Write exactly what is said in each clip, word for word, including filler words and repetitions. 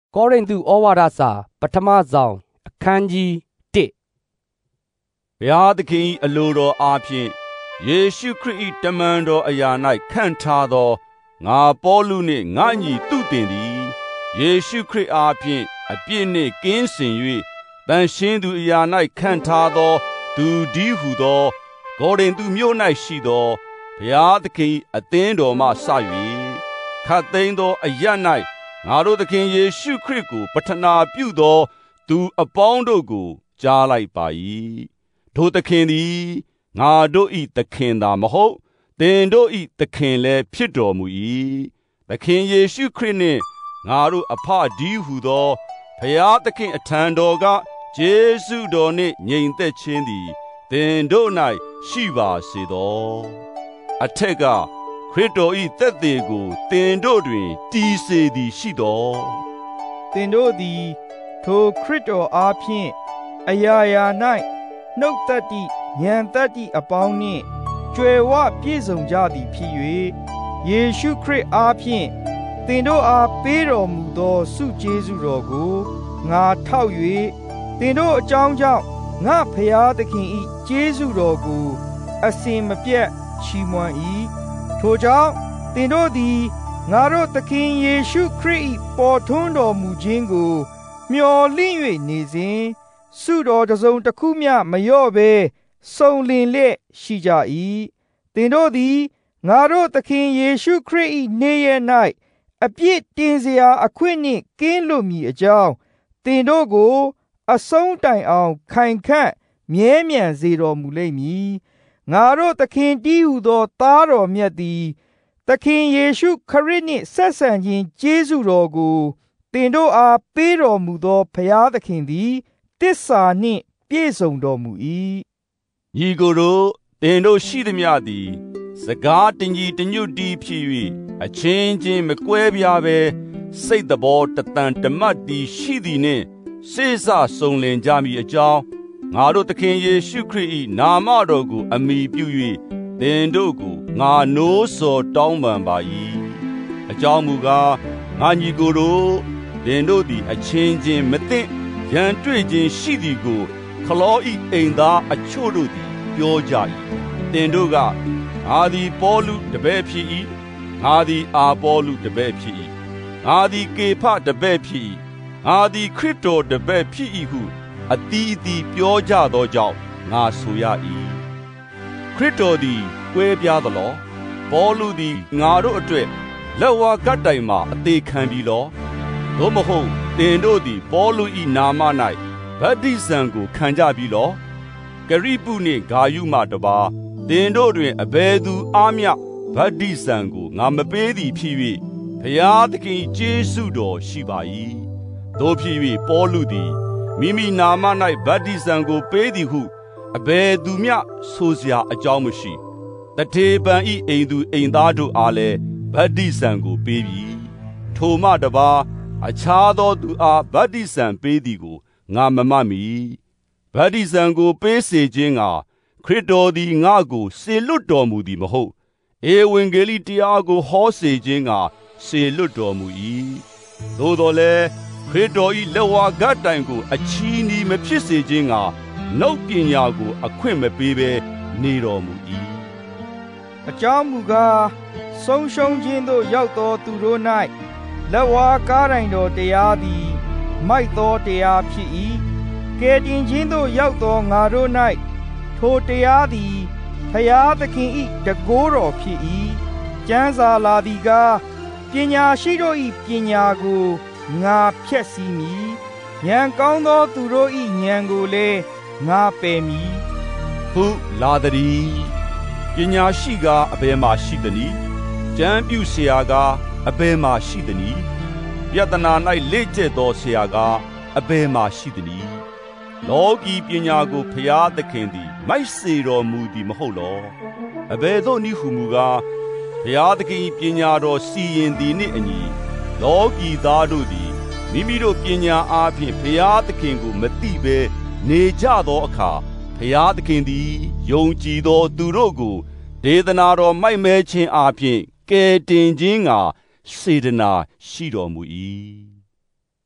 ကောရိန္သုဩဝါဒစာပထမဆောင်အခန်းကြီးတစ်ဘုရားသခင်၏အလိုတော်အားဖြင့်ယေရှုခရစ်၏တမန်တော်အရာ၌ခန့်ထားသောငါပေါလုနှင့်ငါညီသူတင်သည်ယေရှုခရစ်အားဖြင့်အပြစ်နှင့်ကင်းစင်၍တန်ရှင်းသူအရာ၌ခန့်ထားသောသူဒီဟုသောကောရိန္သုမြို့၌ရှိသောဘုရားသခင်၏အသင်းတော်မှစ၍ခတ်သိမ်းသောအရာ၌ငါတို့သခင်ယေရှုခရစ်ကိုပဌနာပြုသောသူအပေါင်းတို့ကိုကြားလိုက်ပါ၏ထိုသခင်သည်ငါတို့၏သခင်သာမဟုတ်သင်တို့၏သခင်လည်းဖြစ်တော်မူ၏သခင်ယေရှုခရစ်နှင့်ငါတို့အဖဒီဟုသောဘုရားသခင်အထံတော်ကယေရှုတော်နှင့်ငြိမ်သက်ခြင်းသည်သင်တို့၌ရှိပါစေသောအထက်ကခရစ်တော်၏သက်သေကိုသင်တို့တွင်တည်စေသည်ရှိသောသင်တို့သည်ထိုခရစ်တော်အားဖြင့်အရာရာ၌နှုတ်သက်သည့်ဉာဏ်သက်သည့်အပေါင်းနှင့်ကြွယ်ဝပြည့်စုံကြသည်ဖြစ်၍ယေရှုခရစ်အားဖြင့်သင်တို့အားပေးတော်မူသောဆုကျေးဇူးတော်ကိုငါထောက်၍သင်တို့အကြောင်းကြောင့်ငါဖျားသခင်၏ကျေးဇူးတော်ကိုအစဉ်မပြတ်ချီးမွမ်း၏ထိုကြောင့်သင်တို့သည်ငါတို့သခင်ယေရှုခရစ်၏ပေါ်ထွန်းတော်မူခြင်းကိုမျှော်လင့်၍နေစဉ်ဆုတော်တစ်စုံတစ်ခုမျှမလျော့ဘဲစုံလင်လျက်ရှိကြ၏သင်တို့သည်ငါတို့သခင်ယေရှုခရစ်၏နေ့ရက်၌အပြစ်တင်စရာအခွင့်နှင့်ကင်းလွတ်မည်အကြောင်းသင်တို့ကိုအဆုံးတိုင်အောင်ခိုင်ခန့်မြဲမြံစေတော်မူလိမ့်မည်ငါတို့သခင်တည်းဟူသောသားတော်မြတ်သည်သခင်ယေရှုခရစ်နှင့်ဆက်ဆံခြင်းကျေးဇူးတော်ကိုသင်တို့အားပေးတော်မူသောဘုရားသခင်သည်တစ္ဆာနှင့်ပြည့်စုံတော်မူ၏ညီကိုတို့သင်တို့ရှိသမျှသည်စကားတညီတညွတ်တည်းဖြစ်၍အချင်းချင်းမကွဲပြားဘဲစိတ်တော်တသံတမတ်တည်ရှိသည်နှင့်စေစစုံလင်ကြမည်အကြောင်းငါတို့သခင်ယေရှုခရစ်၏နာမတော်ကိုအမိပြု၍သင်တို့ကိုငါနိုးစော်တောင်းပန်ပါ၏အကြောင်းမူကားငါညီကိုတို့သင်တို့သည်အချင်းချင်းမသိရန်တွေ့ခြင်းရှိသည်ကိုခလောဤအိမ်သားအချို့တို့သည်ပြောကြ၏သင်တို့ကငါသည်ပေါလုတပည့်ဖြစ်၏ငါသည်အာပေါလုတပည့်ဖြစ်၏ငါသည်ကေဖတပည့်ဖြစ်၏ငါသည်ခရစ်တော်တပည့်ဖြစ်၏ဟုအသီးအသီးပြောကြသောကြောင့်ငါဆိုရ၏ခရစ်တော်သည်ကွဲပြားသလောပေါလုသည်ငါတို့အတွက်လက်ဝါးကပ်တိုင်မှာအသေးခံပြီလောသို့မဟုတ်သင်တို့သည်ပေါလု၏နာမ၌ဗတ္တိဇံကိုခံကြပြီလောကရိပုနှင့်ဂါယုမှတပါသင်တို့တွင်အဘယ်သူအားမျှဗတ္တိဇံကိုငါမပေးသည်ဖြစ်၍ဘုရားသခင်ကျေးဇူးတော်ရှိပါ၏တို့ဖြစ်၍ပေါလုသည်မိမိနာမ၌ဗတ္တိဇံကိုပေးသည်ဟုအဘယ်သူမျှဆိုစရာအကြောင်းမရှိတထေပံဤအိမ်သူအိမ်သားတို့အားလည်းဗတ္တိဇံကိုပေးပြီထိုမှတပါအခြားသောသူအားဗတ္တိဇံပေးသည်ကိုငါမမှတ်မိဗတ္တိဇံကိုပေးစေခြင်းကခရစ်တော်သည်ငါကိုစေလွတ်တော်မူသည်မဟုတ်ဧဝံဂေလိတရားကိုဟောစေခြင်းကစေလွတ်တော်မူ၏သို့တော်လည်းခရစ်တော်၏လက်ဝါးကပ်တိုင်ကိုအချီးနှီးမဖြစ်စေခြင်းကနှုတ်ပညာကိုအခွင့်မပေးဘဲနေတော်မူ၏အကြောင်းမူကားဆုံးရှုံးခြင်းသို့ရောက်သောသူတို့၌လက်ဝါးကားတိုင်တော်တရားသည်မိုက်သောတရားဖြစ်၏ကယ်တင်ခြင်းသို့ရောက်သောငါတို့၌ထိုတရားသည်ဖျားသခင်၏တန်ခိုးတော်ဖြစ်၏ကျမ်းစာလာသည်ကားပညာရှိတို့၏ပညာကိုငါဖျက်ဆီးမည်ဉာဏ်ကောင်းသောသူတို့၏ဉာဏ်ကိုလည်းငါပယ်မည်ဟုလာသည်ပညာရှိကားအဘယ်မှရှိသနည်းကျမ်းပြုဆရာကားအဘယ်မှရှိသနည်းယတနာ၌လေ့ကျက်သောဆရာကားအဘယ်မှရှိသနည်းလောကီပညာကိုဖျားသခင်သည်မိုက်စေတော်မူသည်မဟုတ်လောအဘယ်သို့နည်းဟုမူကားဖျားသခင်ပညာတော်စီရင်သည်နှင့်အညီလောကီသားတို့သည်မိမိတို့ပညာအားဖြင့်ဖျားသခင်ကိုမသိဘဲနေကြသောအခါဖျားသခင်သည်ယုံကြည်သောသူတို့ကိုဒေသနာတော်မိုက်မဲခြင်းအားဖြင့်ကယ်တင်ခြင်းကစေတနာရှိတော်မူ၏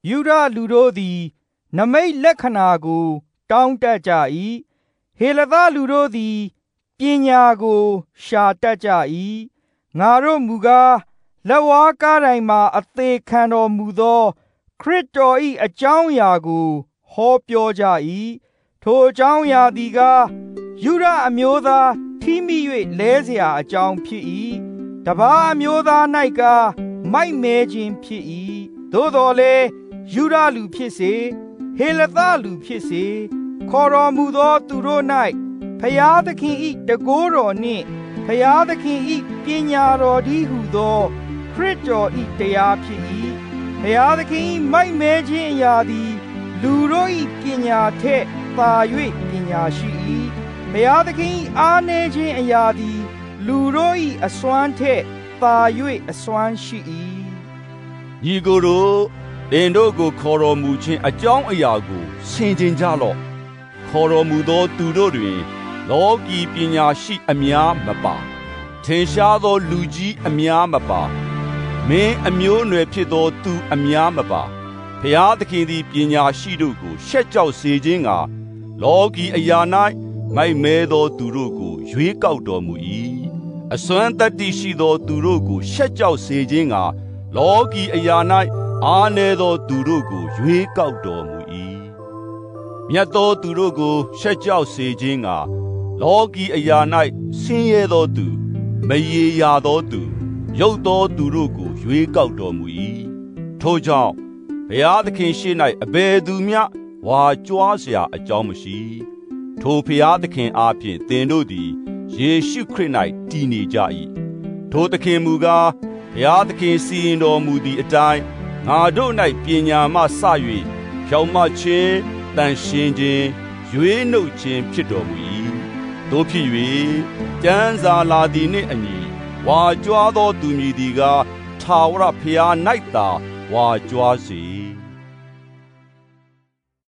ယူဒလူတို့သည်နမိတ်လက္ခဏာကိုတောင်းတတ်ကြ၏ဟေလသလူတို့သည်ပညာကိုရှာတတ်ကြ၏ငါတို့မူကားလက်ဝါးကားတိုင်းမှာအသေးခံတော်မူသောခရစ်တော်၏အကြောင်းအရာကိုဟောပြောကြ၏ထိုအကြောင်းအရာသည်ကားယူဒအမျိုးသားထိမိ၍လဲเสียအကြောင်းဖြစ်၏တပါးအမျိုးသား၌ကားမိုက်မဲခြင်းဖြစ်၏သို့တော်လည်းယူဒလူဖြစ်စေဟေလသလူဖြစ်စေခေါ်တော်မူသောသူတို့၌ဖျားသခင်၏တကိုးတော်နှင့်ဖျားသခင်၏ပညာတော်တည်းဟုသောခရစ်တော်၏တရားဖြစ်၏ဖျားသခင်၏မိုက်မဲခြင်းအရာသည်လူတို့၏ပညာထက်သာ၍ပညာရှိ၏ဖျားသခင်၏အားနည်းခြင်းအရာသည်လူတို့၏အစွမ်းထက်သာ၍အစွမ်းရှိ၏ညီကိုတို့သင်တို့ကိုခေါ်တော်မူခြင်းအကြောင်းအရာကိုဆင်ခြင်ကြလော့ခေါ်တော်မူသောသူတို့တွင်လောကီပညာရှိအများမပါထင်ရှားသောလူကြီးအများမပါမင်းအမျိုးအနွယ်ဖြစ်သောသူအများမပါဖျားသခင်သည်ပညာရှိတို့ကိုရှက်ကြောက်စေခြင်းကလောကီအရာ၌မိုက်မဲသောသူတို့ကိုရွေးကောက်တော်မူ၏အစွမ်းတတ္တိရှိသောသူတို့ကိုရှက်ကြောက်စေခြင်းကလောကီအရာ၌အားနည်းသောသူတို့ကိုရွေးကောက်တော်မူ၏မြတ်သောသူတို့ကိုရှက်ကြောက်စေခြင်းကလောကီအရာ၌ဆင်းရဲသောသူမရေရာသောသူရုပ်သောသူတို့ကိုရွေးကောက်တော်မူ၏ထိုကြောင့်ဘုရားသခင်ရှေ့၌အဘယ်သူမျှဝါကြွားเสียအကြောင်းမရှိထိုဘုရားသခင်အားဖြင့်သင်တို့သည်ယေရှုခရစ်၌တည်နေကြ၏ထိုသခင်မူကားဘုရားသခင်စီရင်တော်မူသည့်အတိုင်းငါတို့၌ပညာမှစ၍ဖြောင့်မတ်ခြင်းတန်ရှင်းခြင်းရွေးနှုတ်ခြင်းဖြစ်တော်မူ၏တို့ဖြစ်၍ကျမ်းစာလာသည်နှင့်အညီဝါကြွားသောသူမည်သည်ကထာဝရဘုရား၌သာဝါကြွားစေ